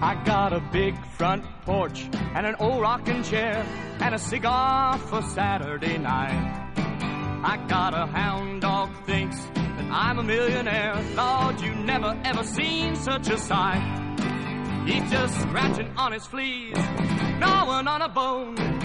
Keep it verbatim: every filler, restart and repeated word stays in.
I got a big front porch and an old rocking chair and a cigar for Saturday night. I got a hound dog thinks that I'm a millionaire. Lord, you never ever seen such a sight. He's just scratching on his fleas, gnawing on a bone,